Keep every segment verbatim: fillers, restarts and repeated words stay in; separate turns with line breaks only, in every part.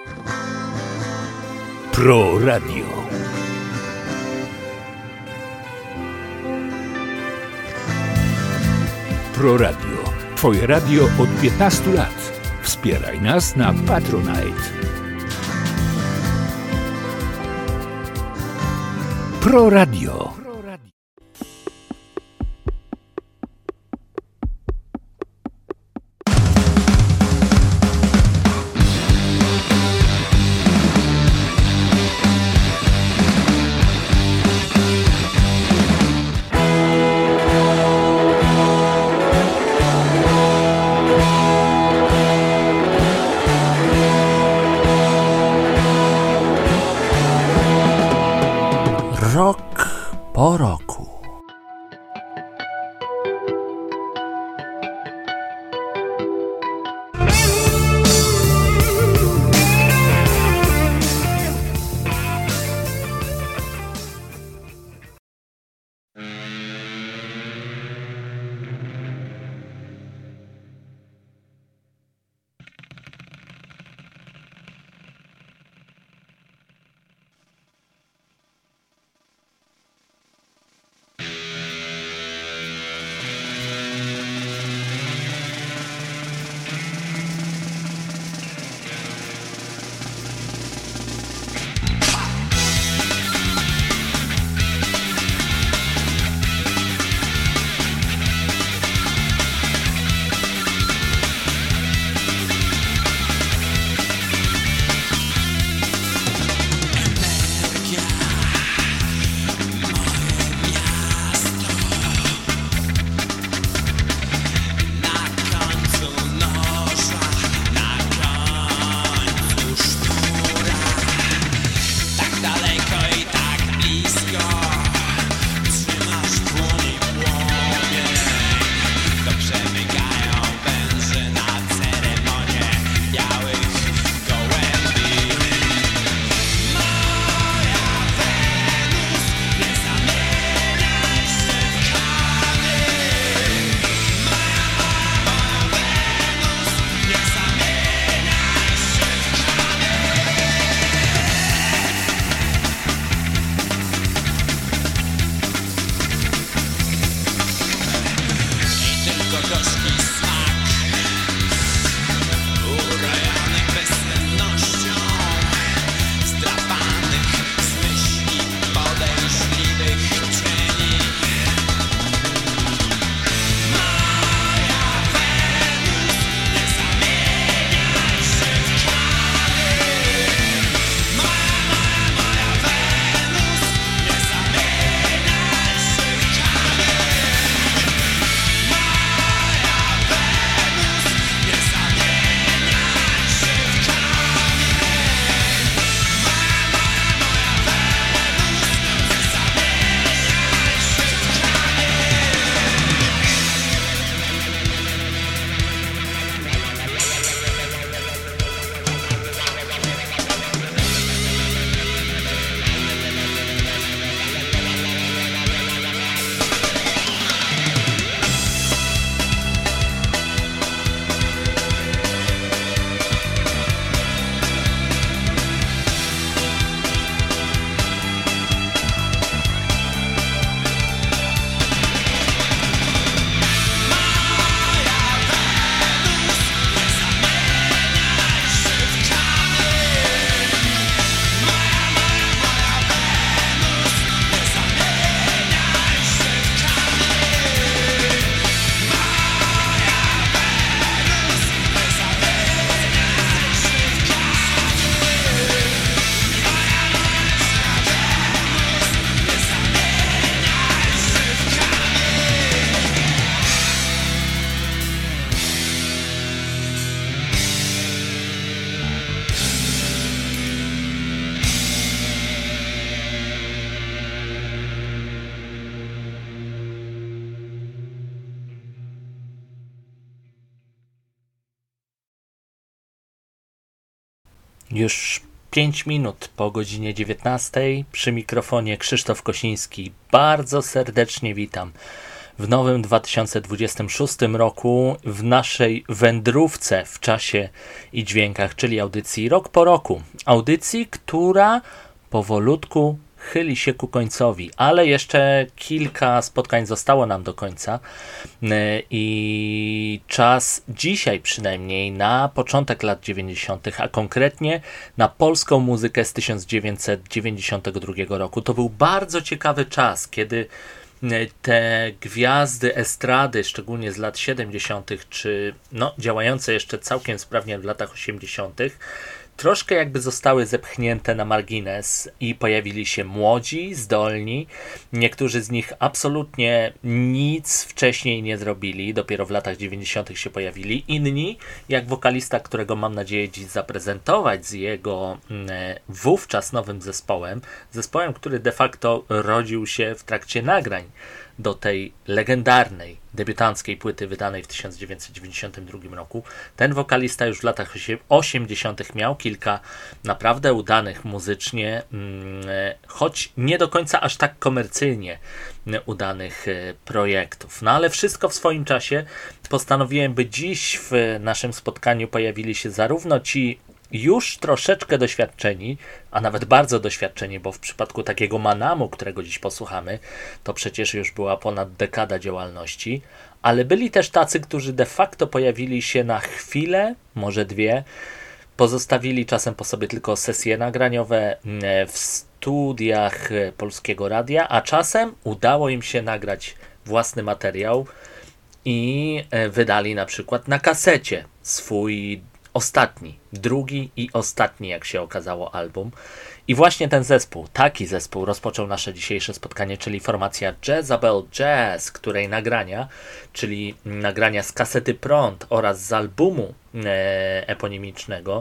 Pro Radio. Pro Radio. Twoje radio od piętnastu lat. Wspieraj nas na Patronite. Pro Radio.
Rok po roku.
Już pięć minut po godzinie dziewiętnastej, przy mikrofonie Krzysztof Kosiński. Bardzo serdecznie witam w nowym dwa tysiące dwudziestym szóstym roku w naszej wędrówce w czasie i dźwiękach, czyli audycji Rok po roku. Audycji, która powolutku chyli się ku końcowi, ale jeszcze kilka spotkań zostało nam do końca i czas dzisiaj przynajmniej na początek lat dziewięćdziesiątych, a konkretnie na polską muzykę z tysiąc dziewięćset dziewięćdziesiątego drugiego roku. To był bardzo ciekawy czas, kiedy te gwiazdy estrady, szczególnie z lat siedemdziesiątych, czy no, działające jeszcze całkiem sprawnie w latach osiemdziesiątych, troszkę jakby zostały zepchnięte na margines i pojawili się młodzi, zdolni. Niektórzy z nich absolutnie nic wcześniej nie zrobili, dopiero w latach dziewięćdziesiątych się pojawili. Inni, jak wokalista, którego mam nadzieję dziś zaprezentować z jego e, wówczas nowym zespołem, zespołem, który de facto rodził się w trakcie nagrań do tej legendarnej, debiutanckiej płyty wydanej w tysiąc dziewięćset dziewięćdziesiątym drugim roku. Ten wokalista już w latach osiemdziesiątych miał kilka naprawdę udanych muzycznie, choć nie do końca aż tak komercyjnie udanych projektów. No ale wszystko w swoim czasie. Postanowiłem, by dziś w naszym spotkaniu pojawili się zarówno ci już troszeczkę doświadczeni, a nawet bardzo doświadczeni, bo w przypadku takiego Manamu, którego dziś posłuchamy, to przecież już była ponad dekada działalności, ale byli też tacy, którzy de facto pojawili się na chwilę, może dwie, pozostawili czasem po sobie tylko sesje nagraniowe w studiach Polskiego Radia, a czasem udało im się nagrać własny materiał i wydali na przykład na kasecie swój ostatni, drugi i ostatni, jak się okazało, album. I właśnie ten zespół, taki zespół rozpoczął nasze dzisiejsze spotkanie, czyli formacja Jezabel Jazz, której nagrania, czyli nagrania z kasety Prąd oraz z albumu e, eponimicznego,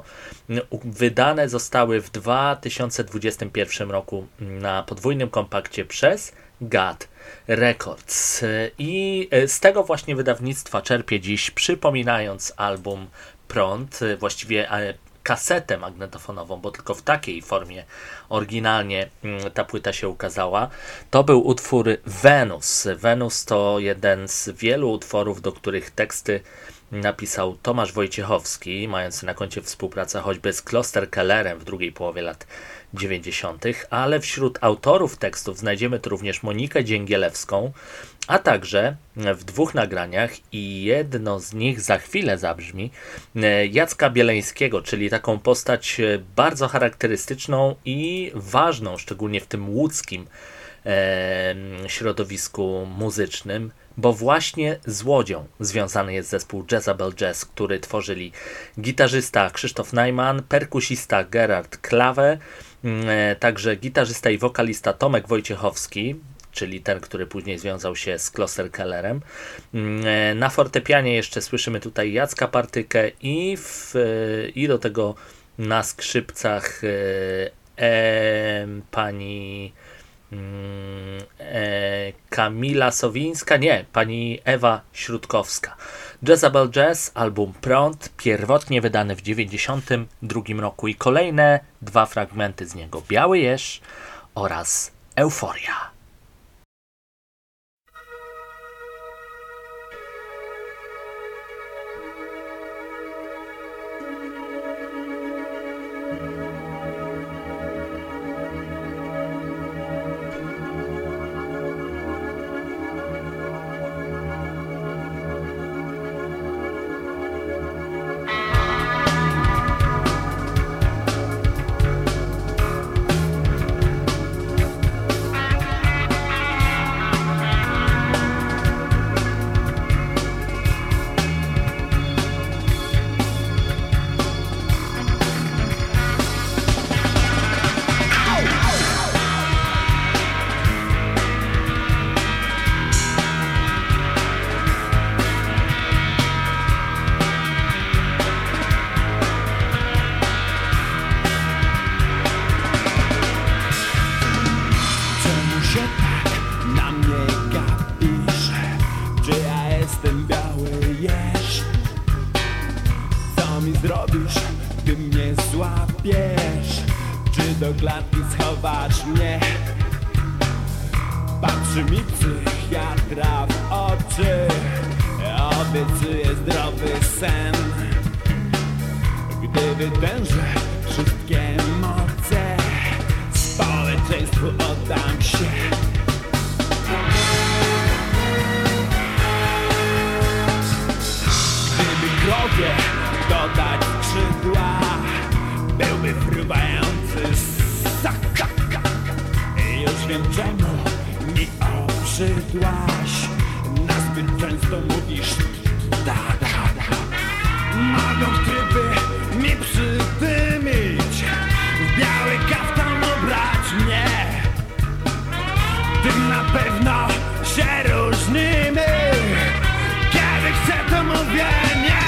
wydane zostały w dwa tysiące dwudziestym pierwszym roku na podwójnym kompakcie przez God Records. I z tego właśnie wydawnictwa czerpię dziś, przypominając album Prąd, właściwie kasetę magnetofonową, bo tylko w takiej formie oryginalnie ta płyta się ukazała. To był utwór Venus. Venus to jeden z wielu utworów, do których teksty napisał Tomasz Wojciechowski, mający na koncie współpracę choćby z Klosterkellerem w drugiej połowie lat dziewięćdziesiątych, ale wśród autorów tekstów znajdziemy tu również Monikę Dzięgielewską, a także w dwóch nagraniach, i jedno z nich za chwilę zabrzmi, Jacka Bieleńskiego, czyli taką postać bardzo charakterystyczną i ważną, szczególnie w tym łódzkim e, środowisku muzycznym, bo właśnie z Łodzią związany jest zespół Jezabel Jazz, który tworzyli gitarzysta Krzysztof Najman, perkusista Gerard Klawę, e, także gitarzysta i wokalista Tomek Wojciechowski, czyli ten, który później związał się z Klosterkellerem. Na fortepianie jeszcze słyszymy tutaj Jacka Partykę i, w, i do tego na skrzypcach e, pani e, Kamila Sowińska, nie, pani Ewa Śródkowska. Jezabel Jazz, album Prąd, pierwotnie wydany w dziewięćdziesiątym drugim roku, i kolejne dwa fragmenty z niego: Biały Jeż oraz Euforia.
Patrzy mi psychiatra w oczy, obiecuje zdrowy sen. Gdy wytężę wszystkie moce, społeczeństwu oddam się. Gdyby krowie dodać skrzydła, byłby fruwający ssak. Już wiem, czemu mi obrzydłaś. Nazbyt często mówisz da, da, da. Mogą tryby mi przydymić, w biały kaftan ubrać mnie. Tym na pewno się różnimy. Kiedy chcę, to mówię nie.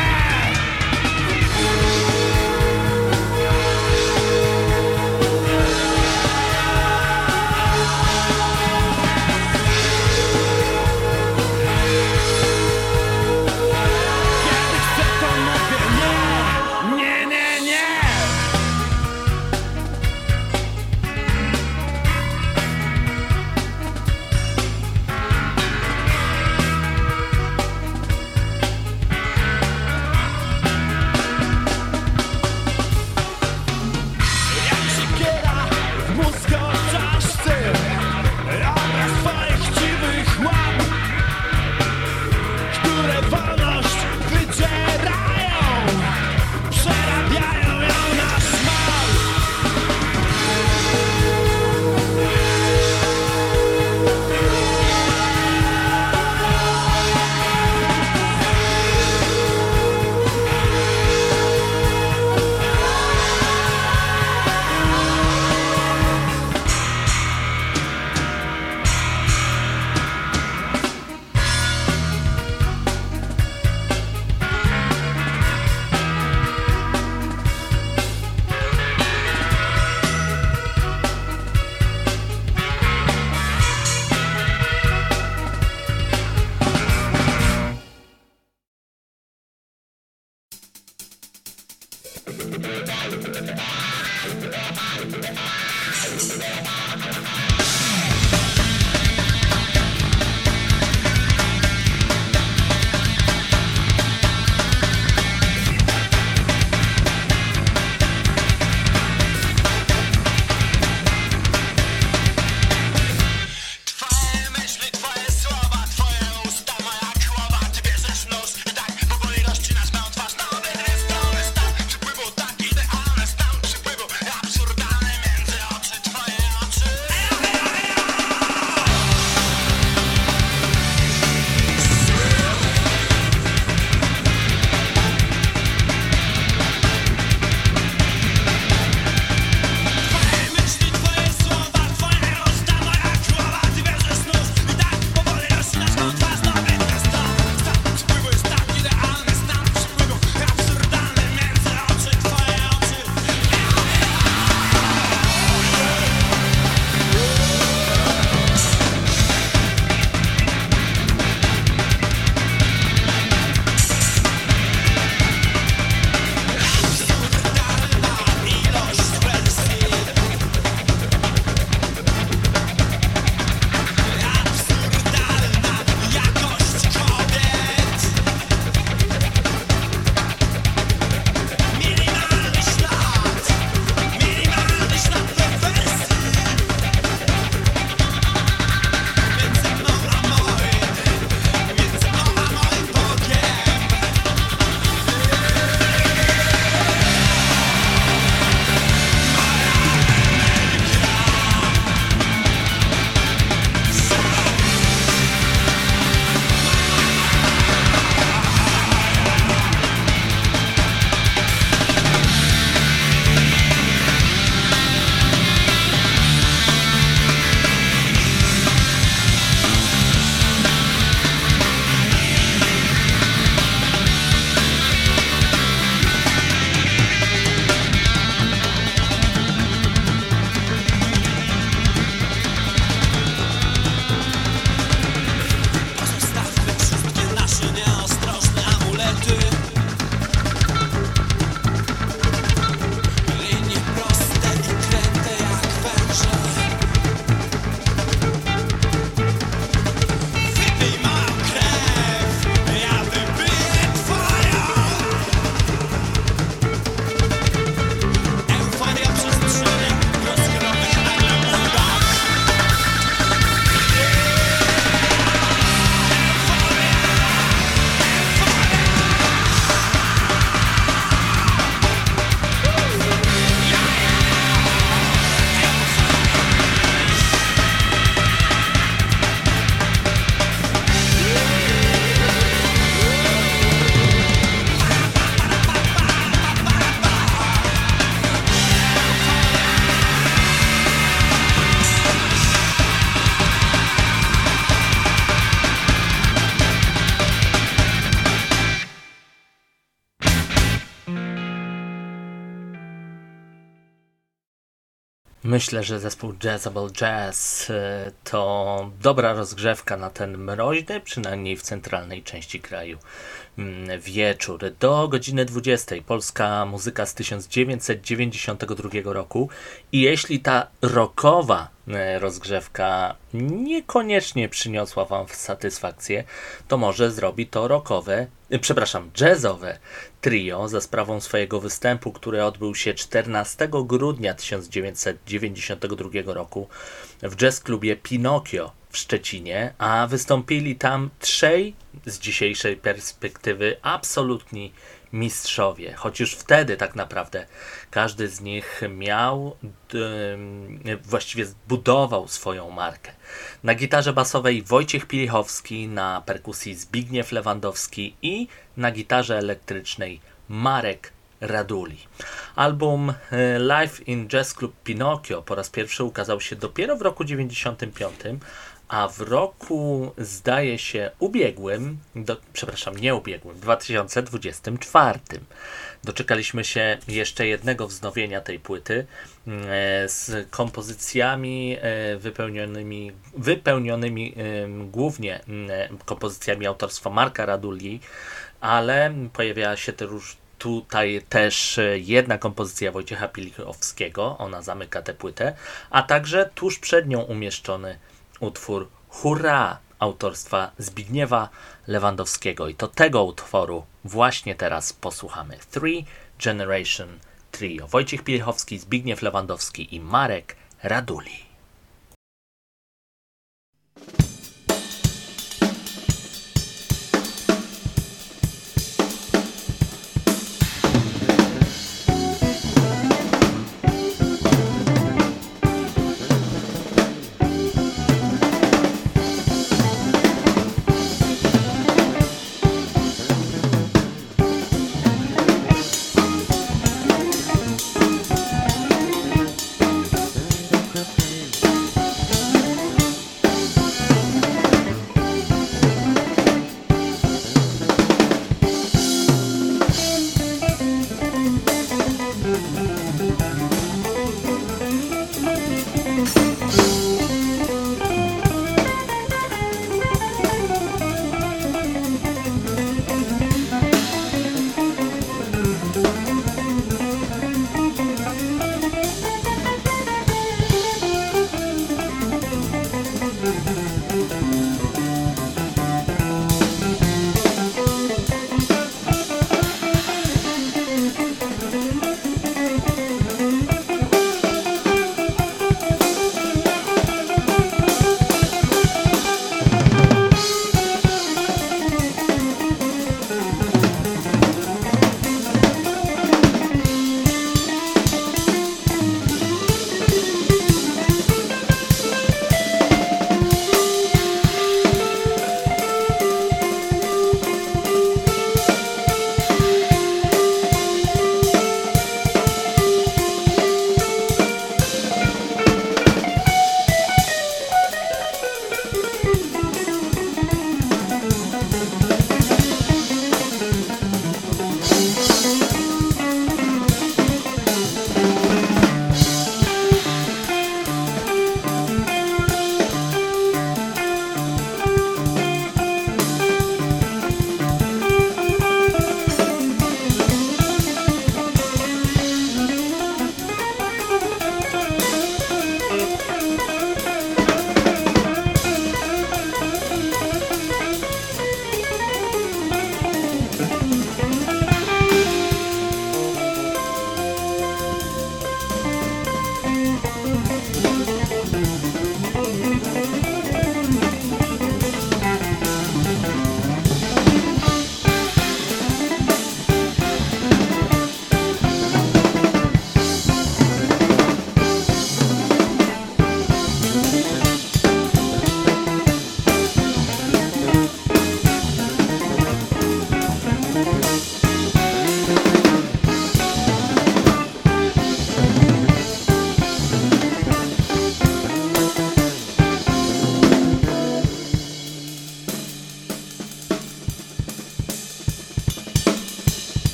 Absurdalny między oczy twoje oczy.
Myślę, że zespół Jezebel Jazz to dobra rozgrzewka na ten mroźny, przynajmniej w centralnej części kraju, wieczór. Do godziny dwudziestej polska muzyka z tysiąc dziewięćset dziewięćdziesiątego drugiego roku i jeśli ta rockowa rozgrzewka niekoniecznie przyniosła Wam satysfakcję, to może zrobi to rockowe, przepraszam, jazzowe trio za sprawą swojego występu, który odbył się czternastego grudnia tysiąc dziewięćset dziewięćdziesiątego drugiego roku w jazzklubie Pinokio w Szczecinie, a wystąpili tam trzej z dzisiejszej perspektywy absolutni mistrzowie, choć już wtedy tak naprawdę każdy z nich miał, yy, właściwie zbudował swoją markę. Na gitarze basowej Wojciech Pilichowski, na perkusji Zbigniew Lewandowski i na gitarze elektrycznej Marek Raduli. Album Live in Jazz Club Pinokio po raz pierwszy ukazał się dopiero w roku dziewięćdziesiątym piątym, a w roku, zdaje się, ubiegłym, do, przepraszam, nie ubiegłym, dwa tysiące dwudziestym czwartym doczekaliśmy się jeszcze jednego wznowienia tej płyty e, z kompozycjami e, wypełnionymi, wypełnionymi e, głównie e, kompozycjami autorstwa Marka Raduli, ale pojawiała się też tutaj też jedna kompozycja Wojciecha Pilichowskiego, ona zamyka tę płytę, a także tuż przed nią umieszczony utwór Hurra autorstwa Zbigniewa Lewandowskiego. I to tego utworu właśnie teraz posłuchamy. Three Generation Trio. Wojciech Pilichowski, Zbigniew Lewandowski i Marek Raduli.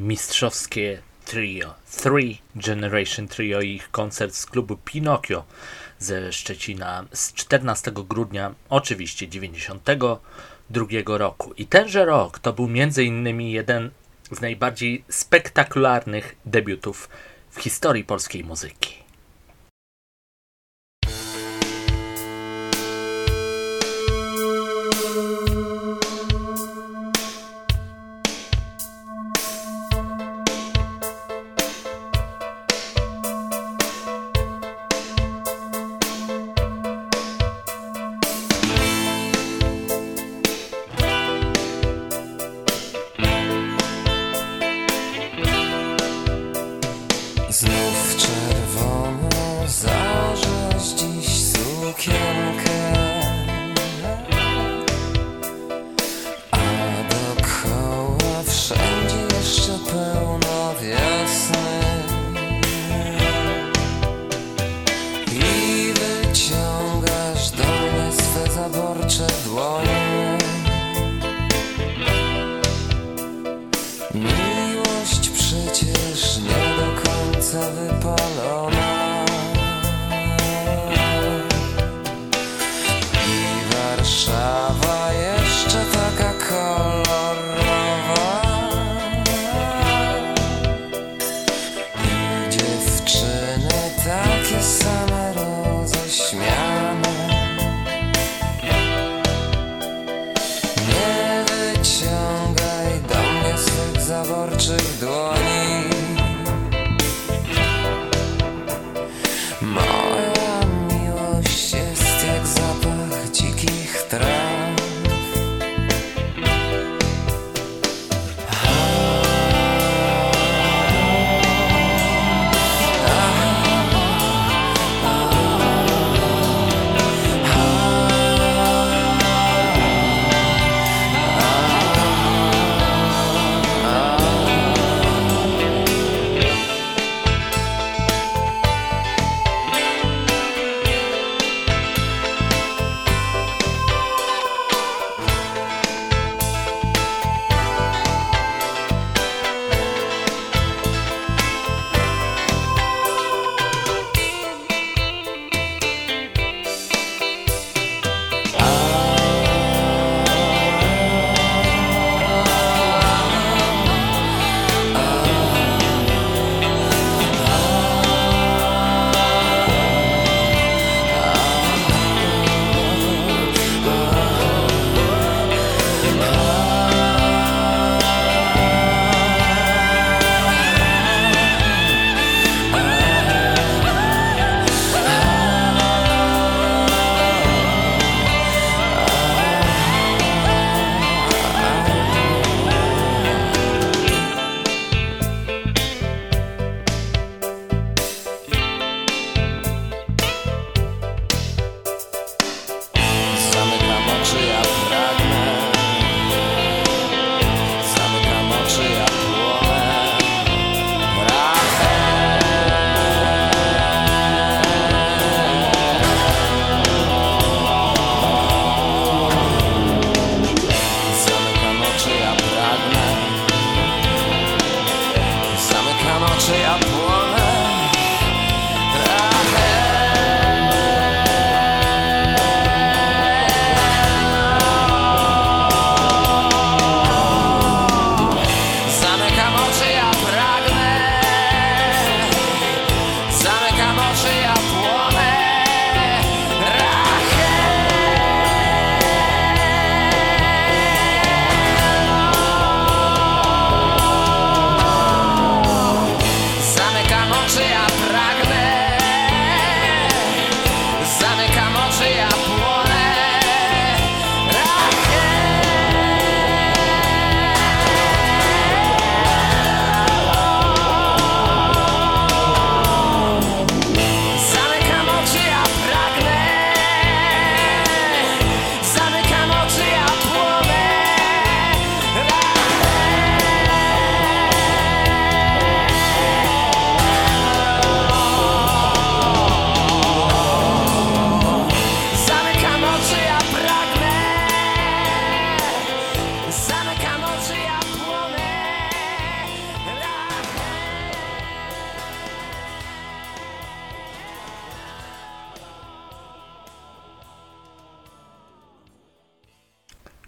mistrzowskie trio, Three Generation Trio i ich koncert z klubu Pinokio ze Szczecina z czternastego grudnia, oczywiście dziewięćdziesiątego drugiego roku. I tenże rok to był między innymi jeden z najbardziej spektakularnych debiutów w historii polskiej muzyki.
Znów czerwono zażeś dziś sukienkę, a dookoła wszędzie jeszcze pełno wiosny. I wyciągasz do mnie swe zaborcze dłonie. Miłość przecież nie do końca wypalona. I Warszawa jeszcze taka kolorowa. I dziewczyny takie same roześmiane. Nie wyciągaj do mnie swych zaborczych dłoni. Moja miłość jest jak zapach dzikich traw.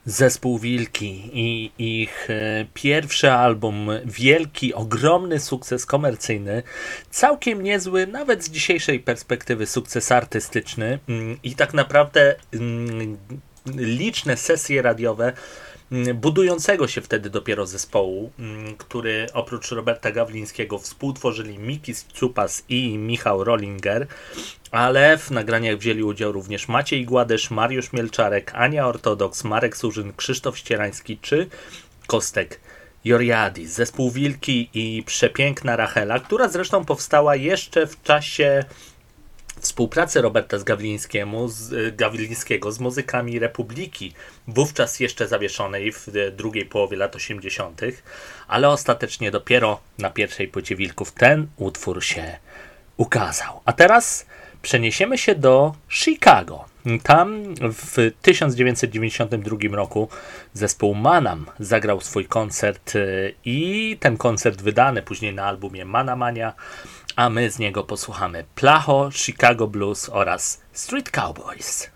Zespół Wilki i ich pierwszy album, wielki, ogromny sukces komercyjny, całkiem niezły, nawet z dzisiejszej perspektywy sukces artystyczny i tak naprawdę liczne sesje radiowe budującego się wtedy dopiero zespołu, który oprócz Roberta Gawlińskiego współtworzyli Miki Stupas i Michał Rollinger, ale w nagraniach wzięli udział również Maciej Gładesz, Mariusz Mielczarek, Ania Ortodoks, Marek Surzyn, Krzysztof Ścierański czy Kostek Joriadis. Zespół Wilki i przepiękna Rachela, która zresztą powstała jeszcze w czasie współpracy Roberta z Gawlińskiemu, z Gawlińskiego z muzykami Republiki, wówczas jeszcze zawieszonej w drugiej połowie lat osiemdziesiątych, ale ostatecznie dopiero na pierwszej płycie Wilków ten utwór się ukazał. A teraz przeniesiemy się do Chicago. Tam w tysiąc dziewięćset dziewięćdziesiątym drugim roku zespół Manam zagrał swój koncert i ten koncert wydany później na albumie Manamania, a my z niego posłuchamy Placho, Chicago Blues oraz Street Cowboys.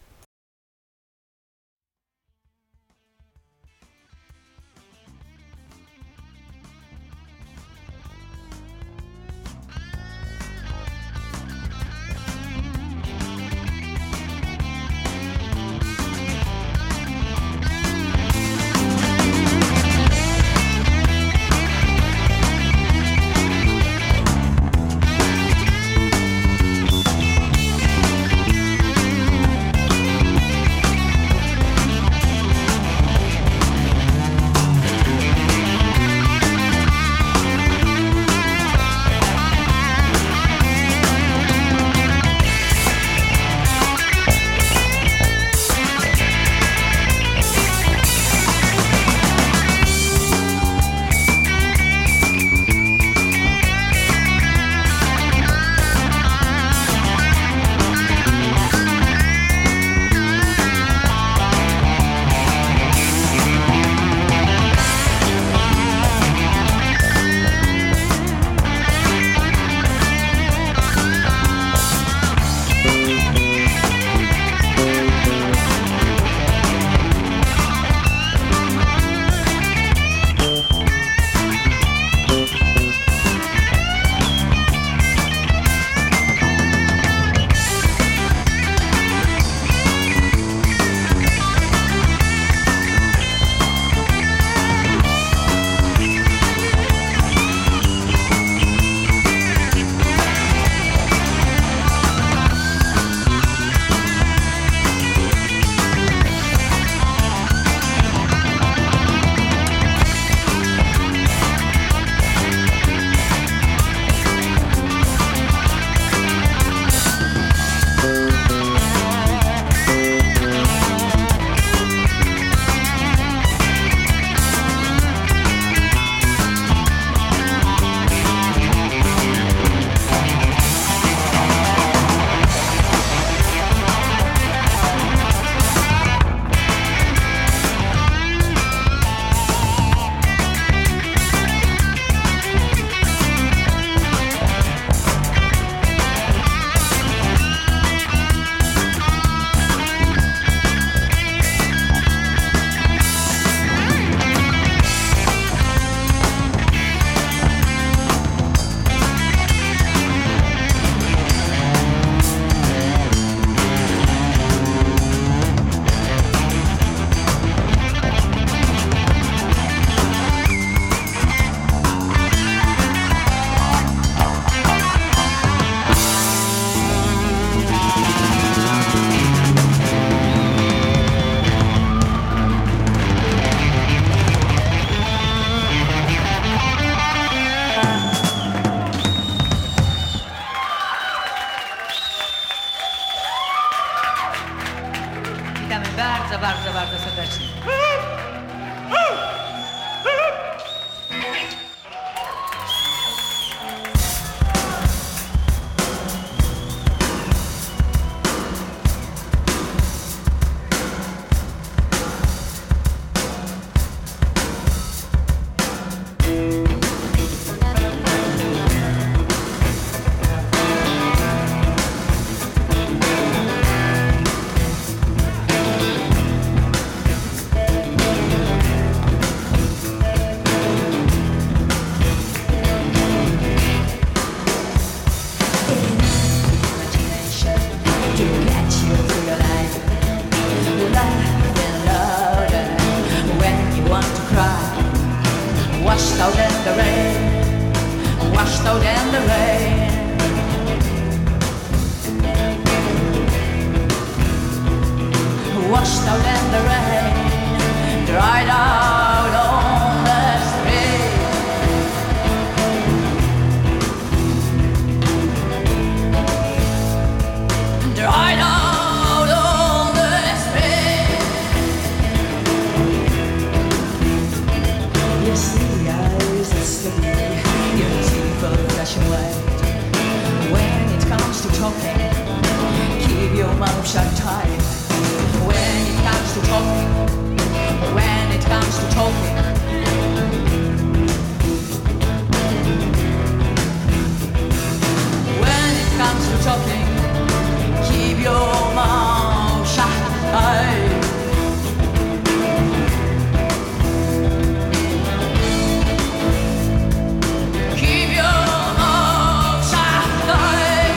bardzo, bardzo, bardzo serdecznie. out in the rain. Washed out in the rain, dried out on the street. Dried out on the street. You see the eyes that stay, your teeth are fresh and white. When it comes to talking, keep your mouth shut tight. When it comes to talking, when it comes to talking, when it comes to talking, keep your mouth shut. Keep your mouth shut.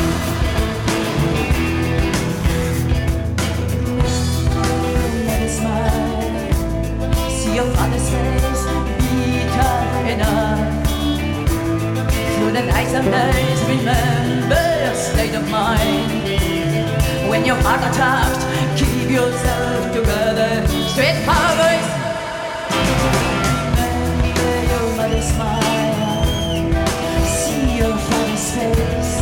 Never smile. See your father's face beat up enough. Through the nights and days, remember your state of mind. When your heart attacked, keep yourself together. Straight cowboys. Remember your mother's smile. See your father's face.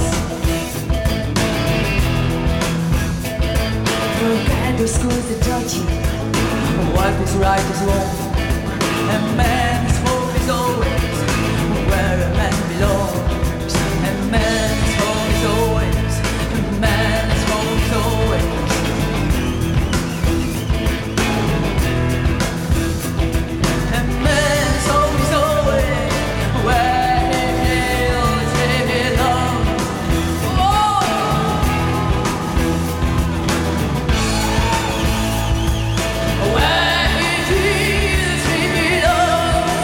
Forget the schools that taught you what is right is wrong. A man's hope is always where a man belongs. A man's hope is always, a man's hope is always. A man's hope is always where he feels he belongs. Oh! Where he feels he belongs.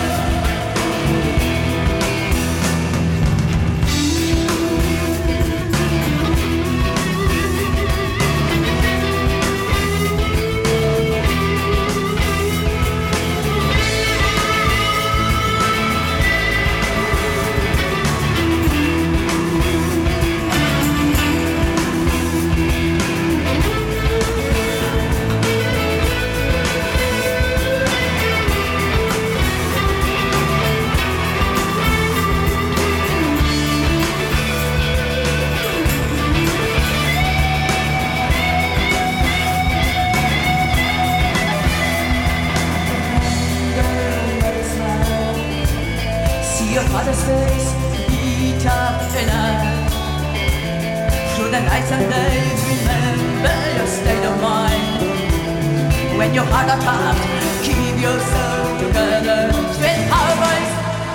See your father's face beat up enough. Through the nights and days, remember your state of mind. When your heart attacked, keep yourself together. Straight cowboys.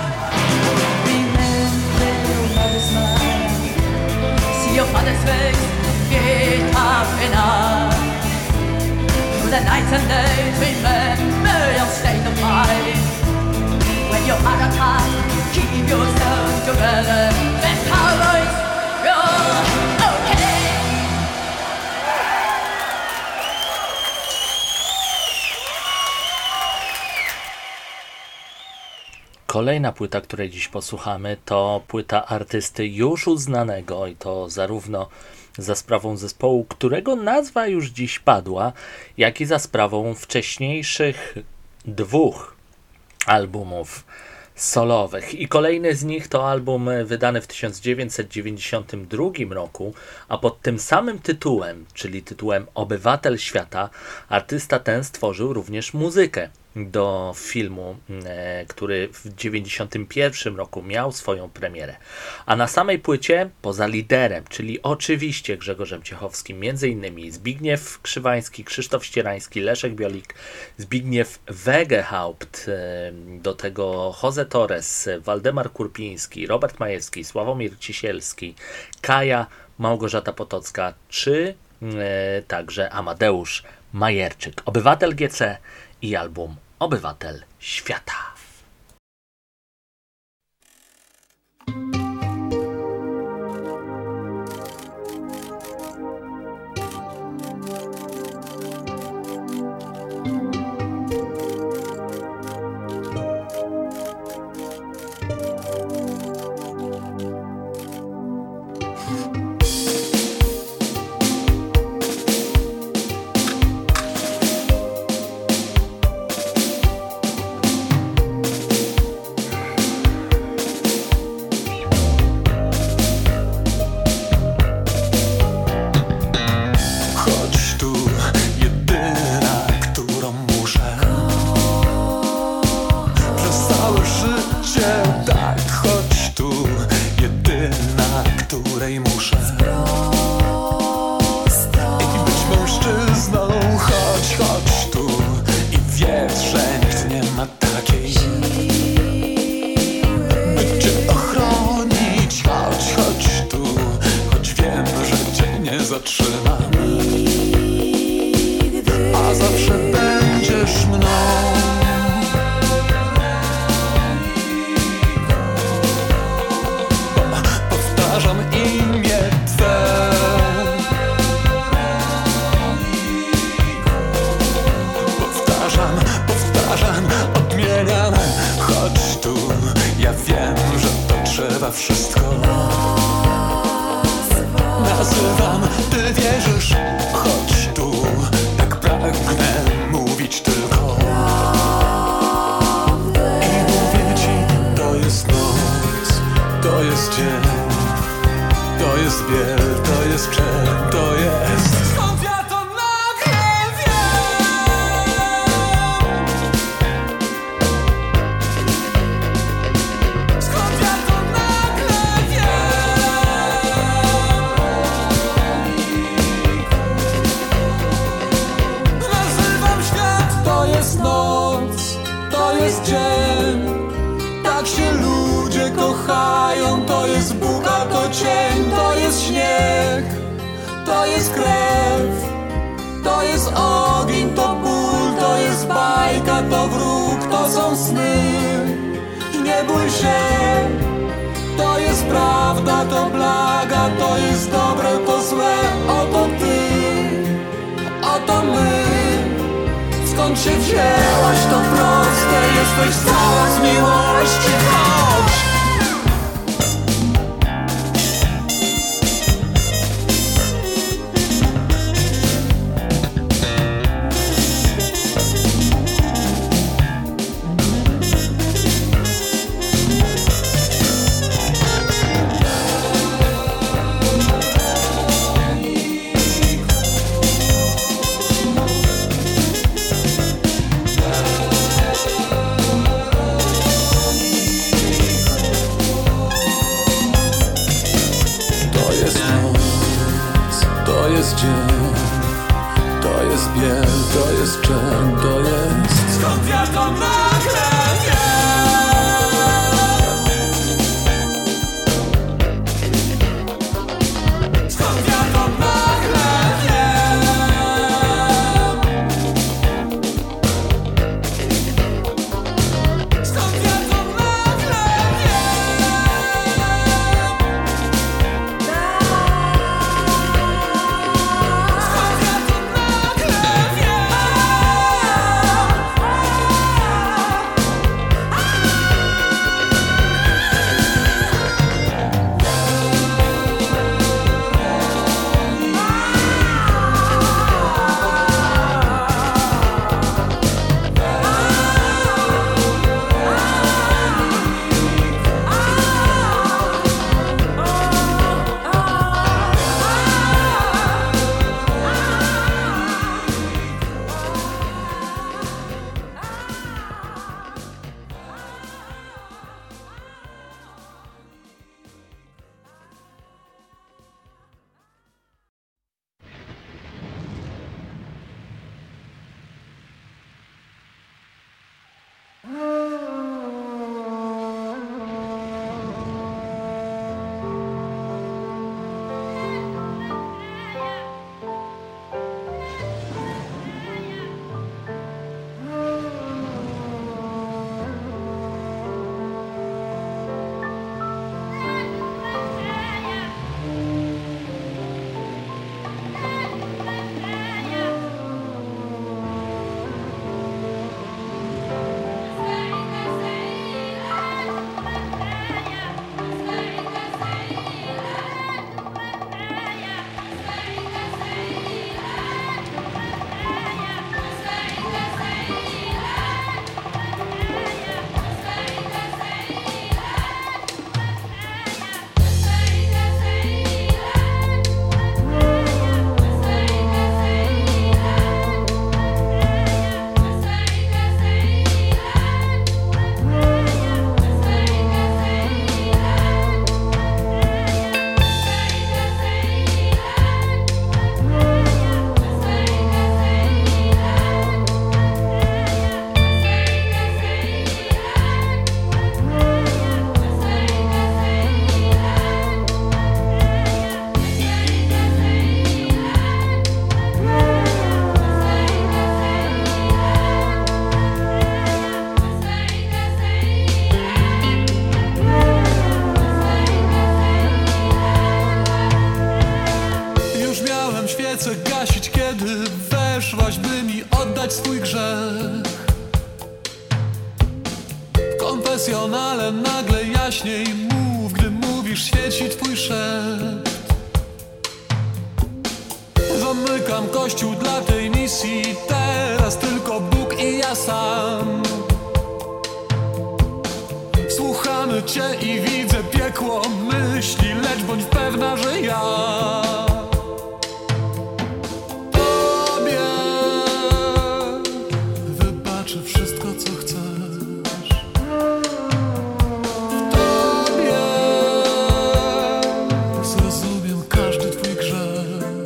Remember your mother's smile. See your father's face beat up enough. Through the nights and days, remember your state of mind. When your heart attacks, keep yourself together. Best cowboys, you're okay.
Kolejna płyta, której dziś posłuchamy, to płyta artysty już uznanego i to zarówno za sprawą zespołu, którego nazwa już dziś padła, jak i za sprawą wcześniejszych dwóch albumów solowych. I kolejny z nich to album wydany w tysiąc dziewięćset dziewięćdziesiątym drugim roku, a pod tym samym tytułem, czyli tytułem Obywatel Świata, artysta ten stworzył również muzykę do filmu, e, który w dziewięćdziesiątym pierwszym roku miał swoją premierę. A na samej płycie, poza liderem, czyli oczywiście Grzegorzem Ciechowskim, między innymi Zbigniew Krzywański, Krzysztof Ścierański, Leszek Biolik, Zbigniew Wegehaupt, e, do tego Jose Torres, Waldemar Kurpiński, Robert Majewski, Sławomir Cisielski, Kaja, Małgorzata Potocka, czy e, także Amadeusz Majerczyk. Obywatel G C i album Obywatel Świata.
której muszę i być mężczyzną. Chodź, chodź tu i wiedz, że nikt nie ma takiej by cię ochronić. Chodź, chodź tu, choć wiem, że cię nie zatrzymam, a zawsze będziesz mną. Powtarzam imię Twe, powtarzam, powtarzam, odmieniam. Chodź tu, ja wiem, że to trzeba wszystko. Nazywam, Ty wierzysz. Chodź tu, tak pragnę mówić tylko. I mówię Ci, to jest noc, to jest dzień, to jest biel, to jest czerń, to jest... Skąd ja to nagle wiem? Skąd ja to nagle wiem? Nazywam świat, to jest noc, to jest dzień. Tak się ludzie kochają, to jest Bóg, a to cień, to jest śnieg, to jest krew, to jest ogień, to ból, to jest bajka, to wróg, to są sny. Nie bój się, to jest prawda, to blaga, to jest dobre, to złe. Oto Ty, oto my. Skąd się wzięłaś, to proste, jesteś cała z miłości. Chodź! To jest biel, to jest czerń, to jest... Skąd ja to nagle wiem? Skąd ja to nagle wiem? Skąd ja to nagle wiem? głośniej mów, gdy mówisz, świeci twój szept. Zamykam kościół dla tej misji, teraz tylko Bóg i ja sam. Słuchamy cię i widzę piekło myśli, lecz bądź pewna, że ja tobie wybaczę wszystko, co chcesz. W tobie zrozumiem każdy twój grzech.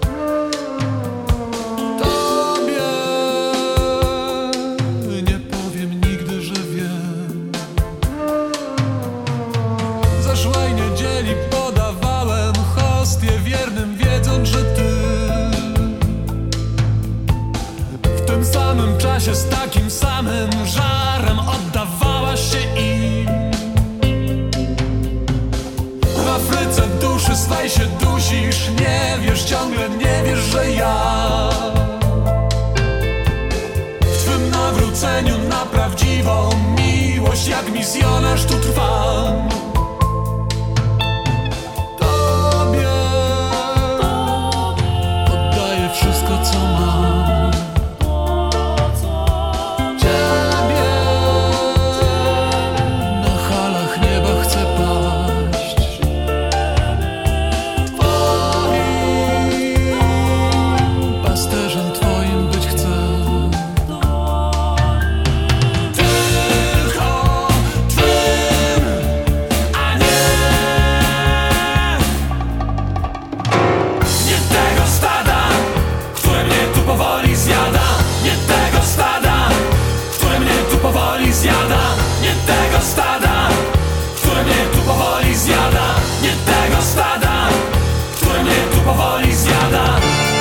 Tobie nie powiem nigdy, że wiem. Zeszłej niedzieli podawałem hostię wiernym, wiedząc, że ty w tym samym czasie z takim samym żarem oddawałaś się im. W Afryce duszy swej się dusisz, nie wiesz, ciągle nie wiesz, że ja w twym nawróceniu na prawdziwą miłość jak misjonarz tu trwam. Tobie oddaję wszystko, co mam. Ciebie na halach nieba chcę paść. Twoim pasterzem twoim być chcę. Tylko twym, a nie nie tego stada, które mnie tu powoli zjada. Nie tego stada, które mnie tu powoli zjada. Nie tego stada, które mnie tu powoli zjada. Nie tego stada, które mnie tu powoli zjada.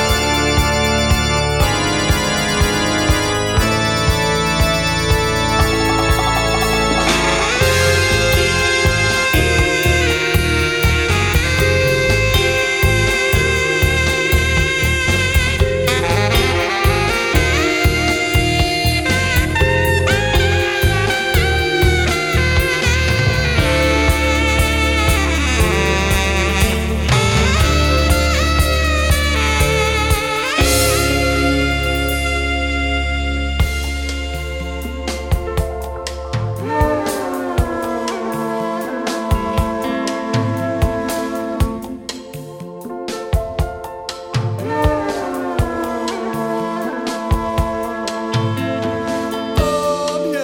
Tobie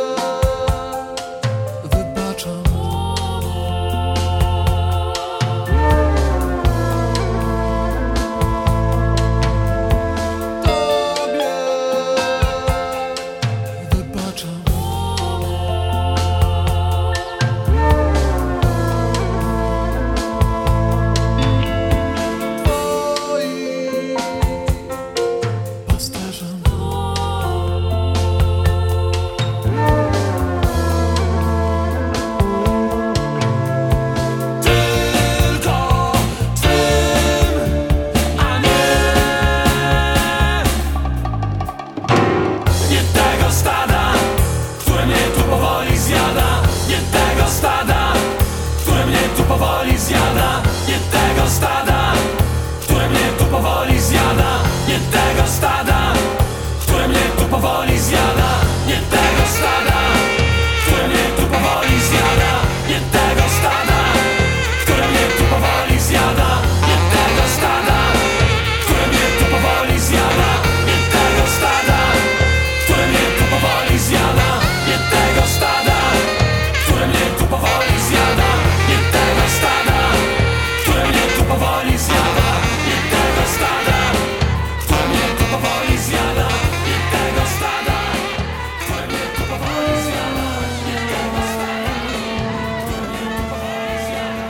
wybaczam. Tobie wybaczam. Twoim pasterzem. Tylko twym, a nie nie tego stada, które mnie tu powoli zjada. Nie tego stada, które mnie tu powoli zjada. Nie tego stada, które mnie tu powoli zjada. Nie tego stada, które mnie tu powoli zjada. Nie tego stada, które mnie tu powoli zjada. Nie tego stada, które mnie tu powoli zjada. Nie tego stada, które mnie tu powoli zjada. Nie tego stada, które mnie tu powoli zjada. Nie tego stada, które mnie tu powoli zjada. Nie tego stada, które mnie tu powoli zjada. Nie tego stada, które mnie tu powoli zjada. Nie tego stada, które mnie tu powoli zjada. Nie tego stada, które mnie tu powoli zjada.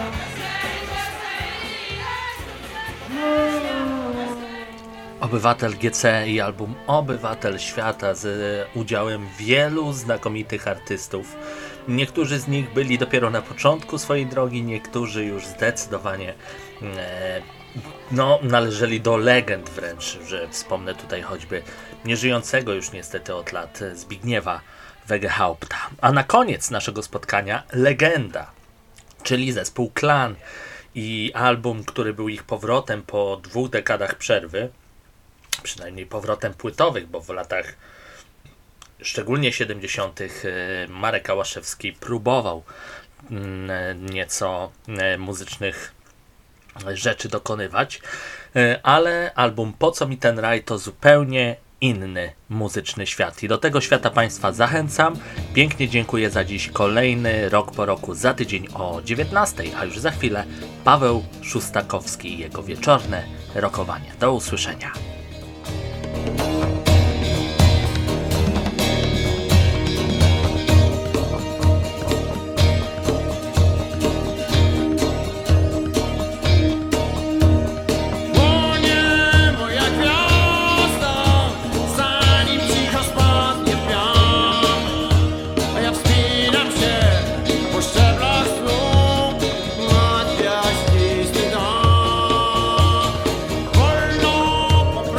Obywatel G C i album Obywatel Świata z udziałem wielu znakomitych artystów. Niektórzy z nich byli dopiero na początku swojej drogi, niektórzy już zdecydowanie e, no, należeli do legend wręcz, że wspomnę tutaj choćby nieżyjącego już niestety od lat Zbigniewa Wegehaupta. A na koniec naszego spotkania legenda, czyli zespół Klan i album, który był ich powrotem po dwóch dekadach przerwy, przynajmniej powrotem płytowych, bo w latach szczególnie siedemdziesiątych Marek Ałaszewski próbował nieco muzycznych rzeczy dokonywać, ale album Po co mi ten raj to zupełnie inny muzyczny świat i do tego świata Państwa zachęcam. Pięknie dziękuję za dziś. Kolejny Rok po roku za tydzień o dziewiętnastej, a już za chwilę Paweł Szustakowski i jego wieczorne rokowanie. Do usłyszenia.
Wolno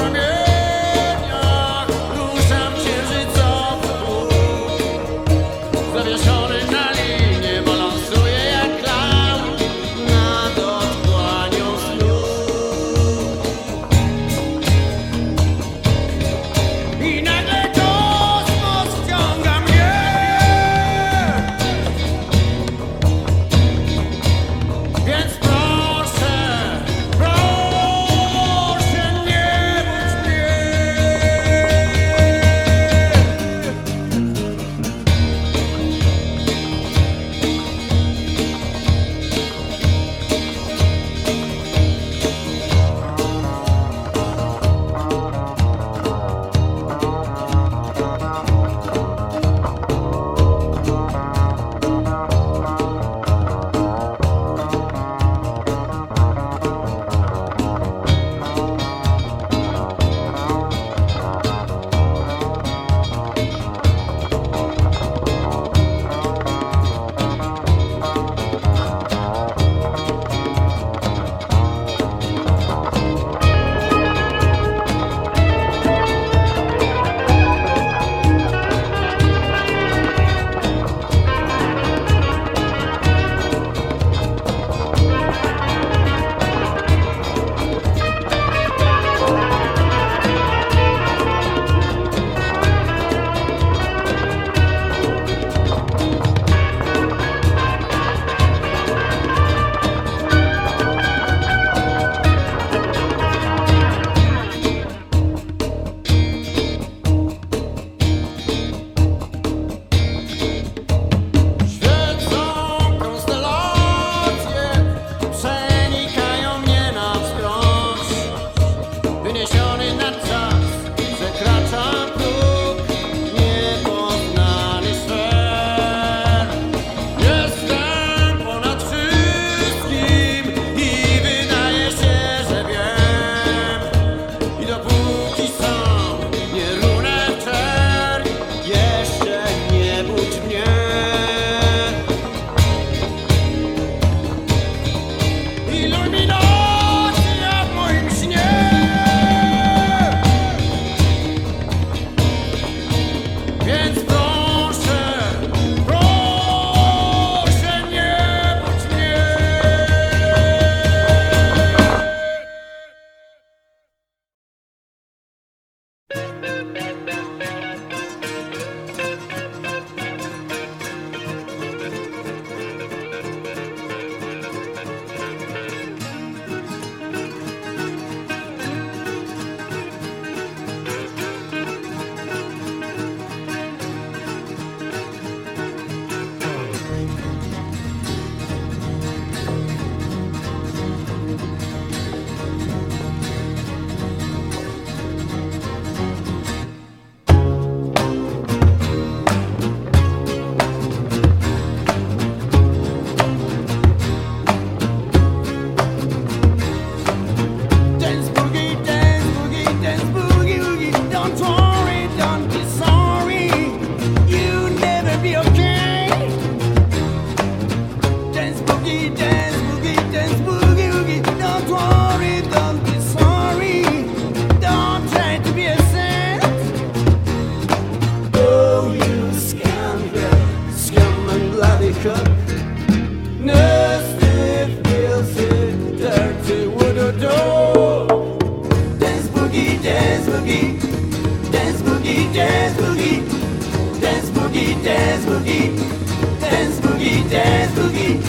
dance boogie, dance boogie, dance boogie, dance boogie, dance boogie.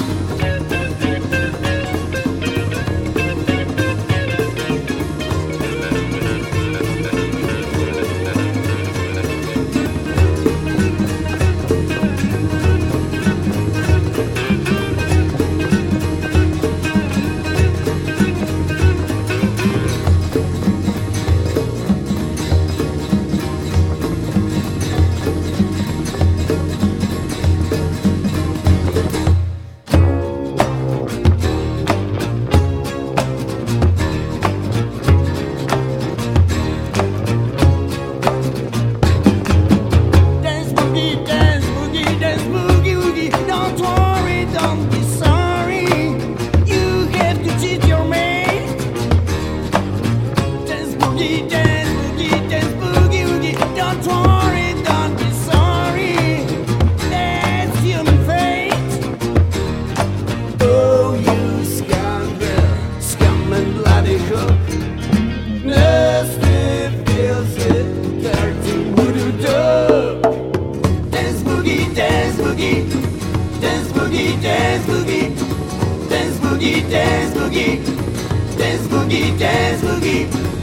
Dance boogie, dance boogie, dance boogie, dance boogie.